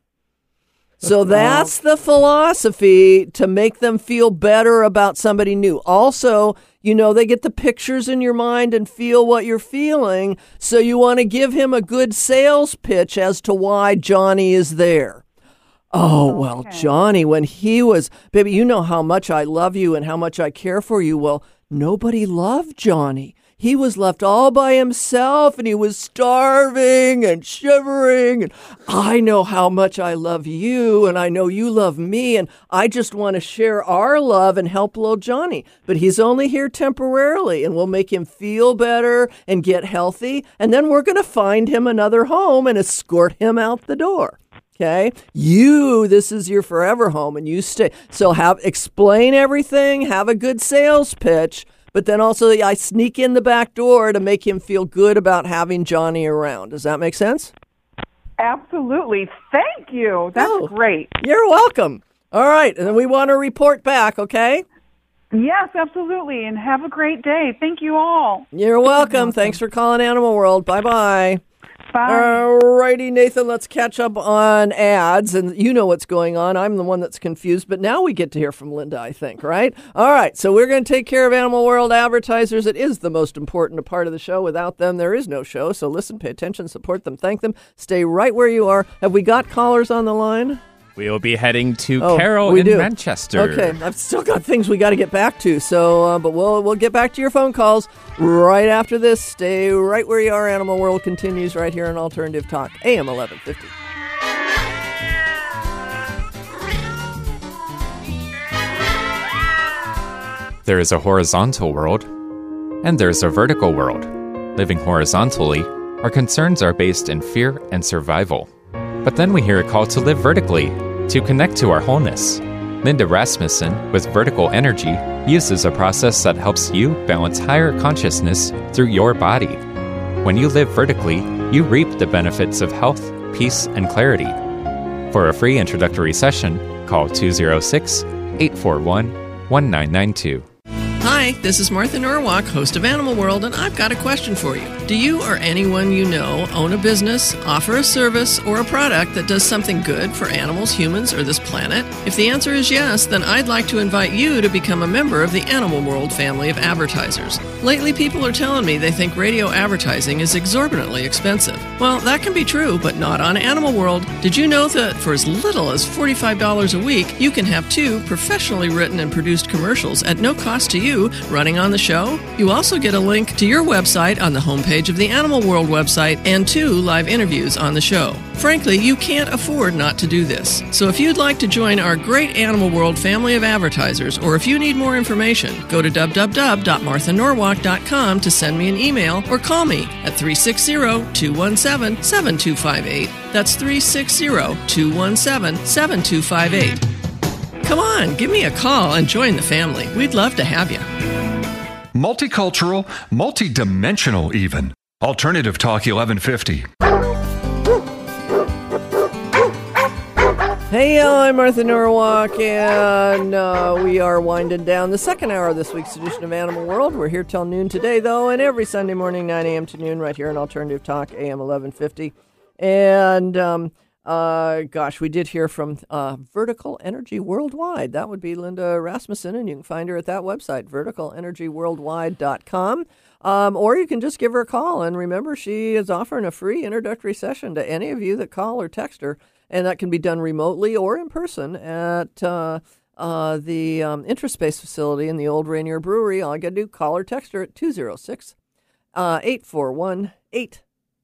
So that's the philosophy, to make them feel better about somebody new. Also, you know, they get the pictures in your mind and feel what you're feeling. So you want to give him a good sales pitch as to why Johnny is there. Oh, well, Okay. Johnny, when he was, baby, you know how much I love you and how much I care for you. Well, nobody loved Johnny. He was left all by himself, and he was starving and shivering. And I know how much I love you, and I know you love me, and I just want to share our love and help little Johnny. But he's only here temporarily, and we'll make him feel better and get healthy, and then we're going to find him another home and escort him out the door. Okay, you, this is your forever home, and you stay. So have explain everything, have a good sales pitch, but then also I sneak in the back door to make him feel good about having Johnny around. Does that make sense? Absolutely. Thank you. That's Oh. great. You're welcome. All right, and then we want to report back, okay? Yes, absolutely. And have a great day. Thank you all. You're welcome. Thanks for calling Animal World. Bye-bye. Bye. All righty, Nathan, let's catch up on ads. And you know what's going on. I'm the one that's confused, but now we get to hear from Linda, I think, right? All right, so we're going to take care of Animal World advertisers. It is the most important part of the show. Without them, there is no show. So listen, pay attention, support them, thank them. Stay right where you are. Have we got callers on the line? We'll be heading to Oh, Carol we in do. Manchester. Okay, I've still got things we got to get back to. So, uh, but we'll we'll get back to your phone calls right after this. Stay right where you are. Animal World continues right here on Alternative Talk, A M eleven fifty. There is a horizontal world, and there's a vertical world. Living horizontally, our concerns are based in fear and survival. But then we hear a call to live vertically, to connect to our wholeness. Linda Rasmussen, with Vertical Energy, uses a process that helps you balance higher consciousness through your body. When you live vertically, you reap the benefits of health, peace, and clarity. For a free introductory session, call two oh six, eight four one, one nine nine two. Hi, this is Martha Norwalk, host of Animal World, and I've got a question for you. Do you or anyone you know own a business, offer a service, or a product that does something good for animals, humans, or this planet? If the answer is yes, then I'd like to invite you to become a member of the Animal World family of advertisers. Lately, people are telling me they think radio advertising is exorbitantly expensive. Well, that can be true, but not on Animal World. Did you know that for as little as forty-five dollars a week, you can have two professionally written and produced commercials at no cost to you running on the show? You also get a link to your website on the homepage of the Animal World website and two live interviews on the show. Frankly, you can't afford not to do this. So if you'd like to join our great Animal World family of advertisers, or if you need more information, go to w w w dot martha norwalk dot com to send me an email or call me at three six zero, two one seven, seven two five eight. That's three six zero, two one seven, seven two five eight. Come on, give me a call and join the family. We'd love to have you. Multicultural, multidimensional even. Alternative Talk eleven fifty. Hey, y'all, I'm Martha Norwalk, and uh, we are winding down the second hour of this week's edition of Animal World. We're here till noon today, though, and every Sunday morning, nine a.m. to noon, right here on Alternative Talk, A M eleven fifty. And, um, uh, gosh, we did hear from uh, Vertical Energy Worldwide. That would be Linda Rasmussen, and you can find her at that website, vertical energy worldwide dot com. Um, or you can just give her a call. And remember, she is offering a free introductory session to any of you that call or text her. And that can be done remotely or in person at uh, uh, the um, Intraspace facility in the old Rainier Brewery. All you got to do, call or text her at two oh six, eight four one, eight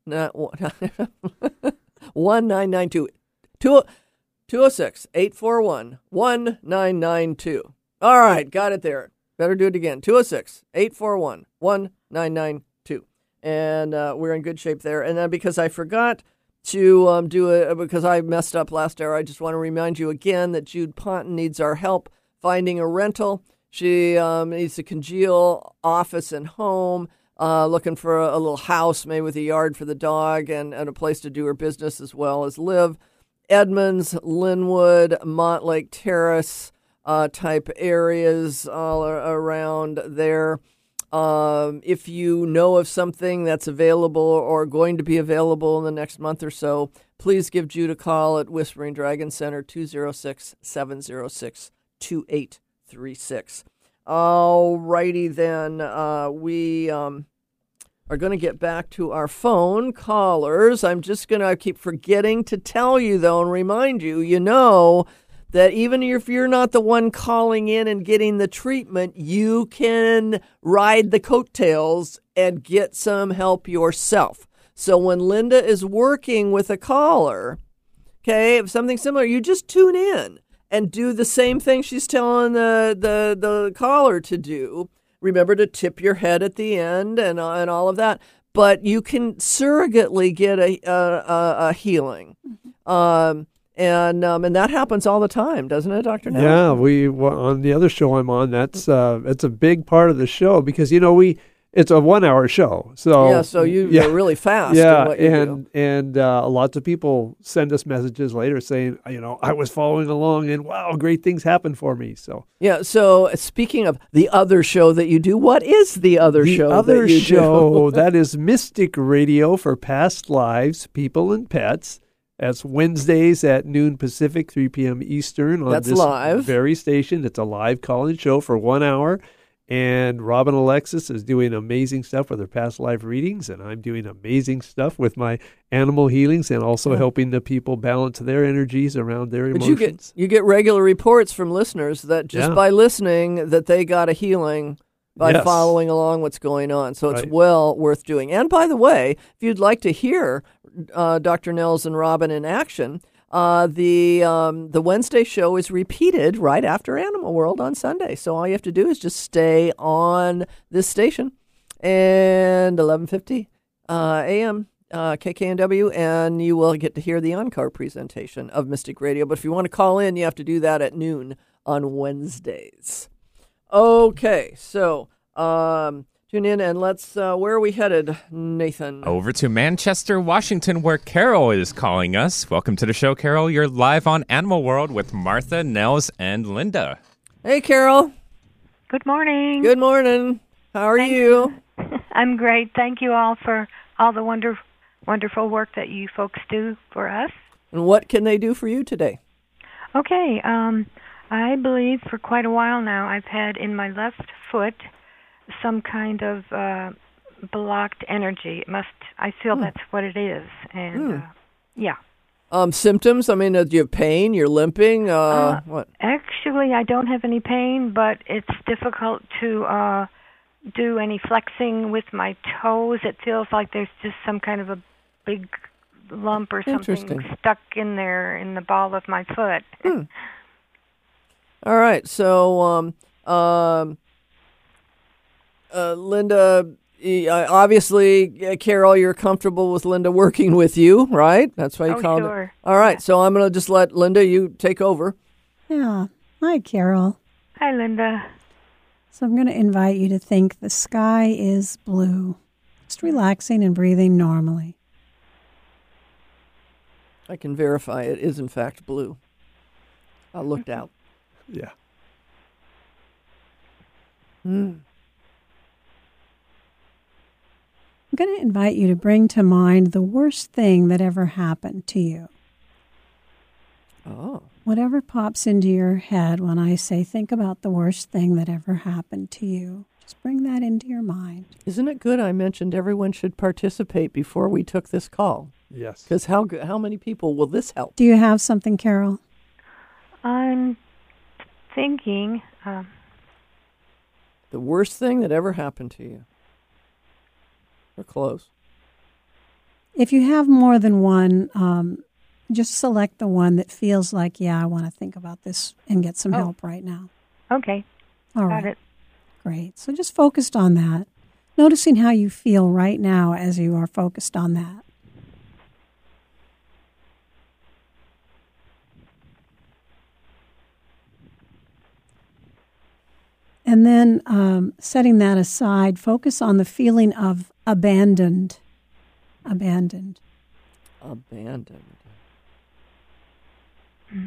one nine nine two. two oh six, eight four one, one nine nine two. All right, got it there. Better do it again. two oh six, eight four one, one nine nine two. And uh, we're in good shape there. And then because I forgot to um, do it, because I messed up last hour, I just want to remind you again that Jude Ponton needs our help finding a rental. She um, needs to congeal office and home, uh, looking for a, a little house, maybe with a yard for the dog and, and a place to do her business as well as live. Edmonds, Linwood, Montlake Terrace uh, type areas all around there. Um, if you know of something that's available or going to be available in the next month or so, please give Jude a call at Whispering Dragon Center, two oh six, seven oh six, two eight three six. All righty then. Uh, we um, are going to get back to our phone callers. I'm just going to keep forgetting to tell you, though, and remind you, you know, that even if you're not the one calling in and getting the treatment, you can ride the coattails and get some help yourself. So when Linda is working with a caller, okay, if something similar, you just tune in and do the same thing she's telling the, the, the caller to do. Remember to tip your head at the end and, uh, and all of that. But you can surrogately get a, a, a, a healing. Um And um, and that happens all the time, doesn't it, Doctor Nell? Yeah, we well, on the other show I'm on. That's uh, it's a big part of the show because you know we it's a one hour show. So yeah, so you, yeah, you're really fast. Yeah, in what you and do. and uh, lots of people send us messages later saying, you know, I was following along and wow, great things happened for me. So yeah. So speaking of the other show that you do, what is the other the show? other that you show do? that is Mystic Radio for Past Lives, People and Pets. That's Wednesdays at noon Pacific, three p.m. Eastern on That's this live. very station. It's a live call-in show for one hour. And Robin Alexis is doing amazing stuff with her past life readings, and I'm doing amazing stuff with my animal healings and also Yeah. helping the people balance their energies around their But emotions. you get you get regular reports from listeners that just Yeah. by listening that they got a healing by Yes. following along what's going on. So it's Right. well worth doing. And by the way, if you'd like to hear uh, Doctor Nels and Robin in action, uh, the um, the Wednesday show is repeated right after Animal World on Sunday. So all you have to do is just stay on this station and eleven fifty uh, A M. Uh, K K N W, and you will get to hear the encore presentation of Mystic Radio. But if you want to call in, you have to do that at noon on Wednesdays. Okay, so um, tune in and let's, uh, where are we headed, Nathan? Over to Manchester, Washington, where Carol is calling us. Welcome to the show, Carol. You're live on Animal World with Martha, Nels, and Linda. Hey, Carol. Good morning. Good morning. How are Thank you? I'm great. Thank you all for all the wonder, wonderful work that you folks do for us. And what can they do for you today? Okay, um, I believe for quite a while now I've had in my left foot some kind of uh, blocked energy. It must. I feel Hmm. that's what it is, and Hmm. uh, yeah. Um, symptoms? I mean, uh, do you have pain? You're limping? Uh, Uh, what? Actually, I don't have any pain, but it's difficult to uh, do any flexing with my toes. It feels like there's just some kind of a big lump or something Interesting. stuck in there in the ball of my foot. Hmm. All right. So, um, um, uh, Linda, y- uh, obviously, uh, Carol, you're comfortable with Linda working with you, right? That's why you Oh, called sure. it. All right. So I'm going to just let Linda, you take over. Yeah. Hi, Carol. Hi, Linda. So I'm going to invite you to think the sky is blue. Just relaxing and breathing normally. I can verify it is, in fact, blue. I looked out. Yeah. Hmm. I'm going to invite you to bring to mind the worst thing that ever happened to you. Oh. Whatever pops into your head when I say think about the worst thing that ever happened to you, just bring that into your mind. Isn't it good I mentioned everyone should participate before we took this call? Yes. Because how, go- how many people will this help? Do you have something, Carol? I'm thinking. Um, The worst thing that ever happened to you. We're close. If you have more than one, um, just select the one that feels like, yeah, I want to think about this and get some Oh. help right now. okay, All got right. it. Great. So just focused on that. Noticing how you feel right now as you are focused on that. And then um, setting that aside, focus on the feeling of abandoned. Abandoned. Abandoned. Mm-hmm.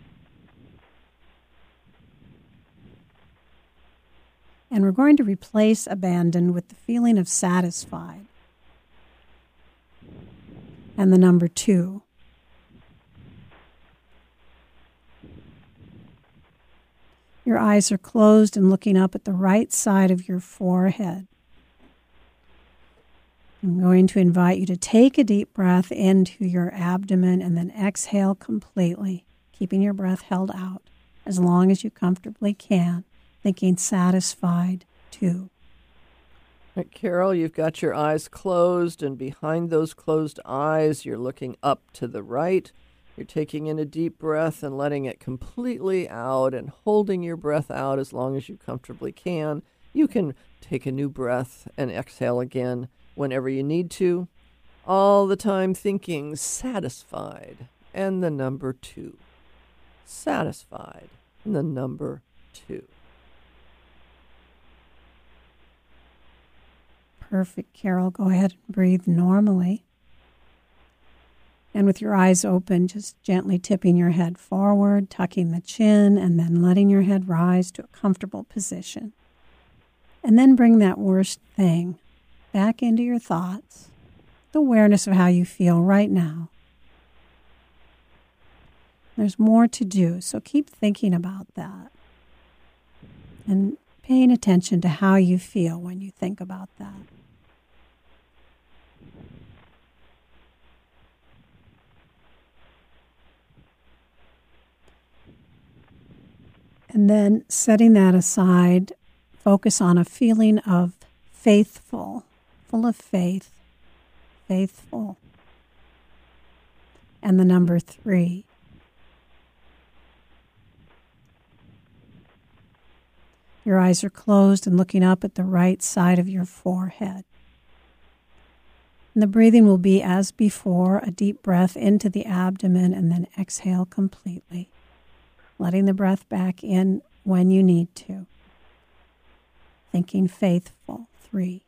And we're going to replace abandoned with the feeling of satisfied. And the number two. Your eyes are closed and looking up at the right side of your forehead. I'm going to invite you to take a deep breath into your abdomen and then exhale completely, keeping your breath held out as long as you comfortably can, thinking satisfied too. Right, Carol, you've got your eyes closed, and behind those closed eyes, you're looking up to the right. You're taking in a deep breath and letting it completely out and holding your breath out as long as you comfortably can. You can take a new breath and exhale again whenever you need to. All the time thinking satisfied and the number two. Satisfied and the number two. Perfect, Carol. Go ahead and breathe normally. And with your eyes open, just gently tipping your head forward, tucking the chin, and then letting your head rise to a comfortable position. And then bring that worst thing back into your thoughts, the awareness of how you feel right now. There's more to do, so keep thinking about that. And paying attention to how you feel when you think about that. And then setting that aside, focus on a feeling of faithful, full of faith, faithful. And the number three. Your eyes are closed and looking up at the right side of your forehead. And the breathing will be as before, a deep breath into the abdomen and then exhale completely. Letting the breath back in when you need to. Thinking faithful, three.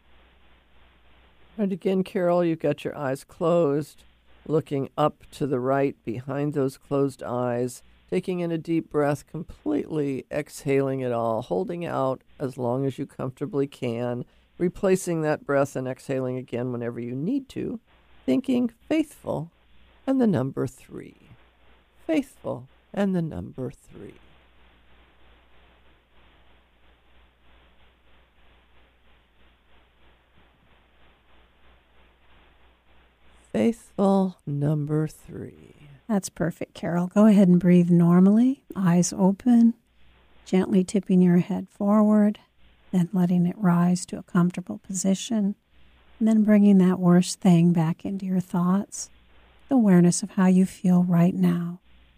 And again, Carol, you've got your eyes closed, looking up to the right behind those closed eyes, taking in a deep breath, completely exhaling it all, holding out as long as you comfortably can, replacing that breath and exhaling again whenever you need to, thinking faithful, and the number three. Faithful. And the number three. Faithful number three. That's perfect, Carol. Go ahead and breathe normally, eyes open, gently tipping your head forward, then letting it rise to a comfortable position, and then bringing that worst thing back into your thoughts, the awareness of how you feel right now.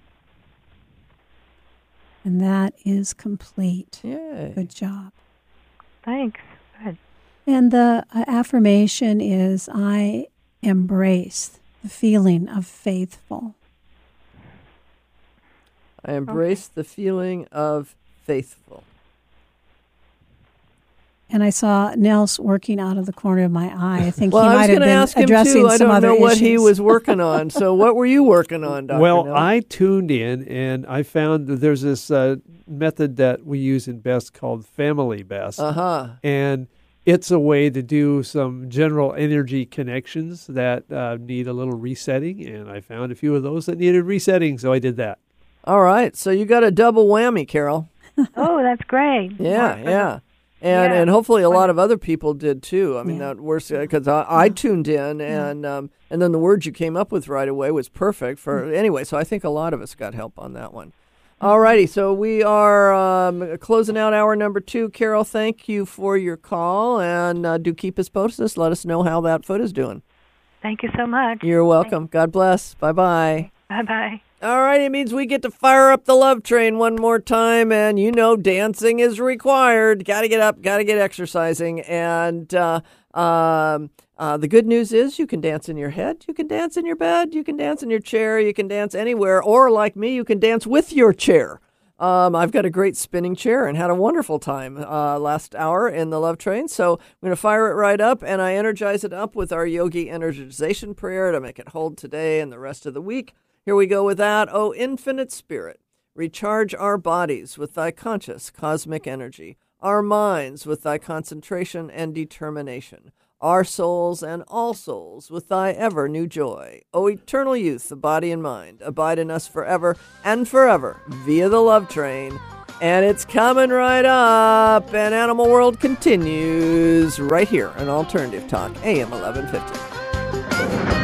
And that is complete. Yay. Good job. Thanks. Good. And the uh, affirmation is, I embrace the feeling of faithful. I embrace okay. the feeling of faithful. And I saw Nels working out of the corner of my eye. I think well, he might have been ask addressing him too. some other I don't know issues. what he was working on. So what were you working on, Doctor Well, Nels? I tuned in and I found that there's this uh, method that we use in BEST called Family BEST. Uh-huh. And it's a way to do some general energy connections that uh, need a little resetting. And I found a few of those that needed resetting, so I did that. All right. So you got a double whammy, Carol. Oh, that's great. Yeah, yeah. And yeah. and hopefully a lot of other people did too. I mean, yeah. that worse because I, I tuned in, and yeah. um, and then the words you came up with right away was perfect for mm-hmm. anyway. So I think a lot of us got help on that one. All righty, so we are um, closing out hour number two. Carol, thank you for your call, and uh, do keep us posted. Let us know how that foot is doing. Thank you so much. You're welcome. God bless. Bye bye. Bye bye. All right, it means we get to fire up the love train one more time, and you know dancing is required. Got to get up, got to get exercising, and uh, um, uh, the good news is you can dance in your head, you can dance in your bed, you can dance in your chair, you can dance anywhere, or like me, you can dance with your chair. Um, I've got a great spinning chair and had a wonderful time uh, last hour in the Love Train. So I'm going to fire it right up, and I energize it up with our Yogi Energization Prayer to make it hold today and the rest of the week. Here we go with that. O infinite spirit, recharge our bodies with thy conscious cosmic energy, our minds with thy concentration and determination, our souls and all souls with thy ever new joy. O eternal youth of body and mind, abide in us forever and forever via the Love Train. And it's coming right up, and Animal World continues right here on Alternative Talk, A M eleven fifty.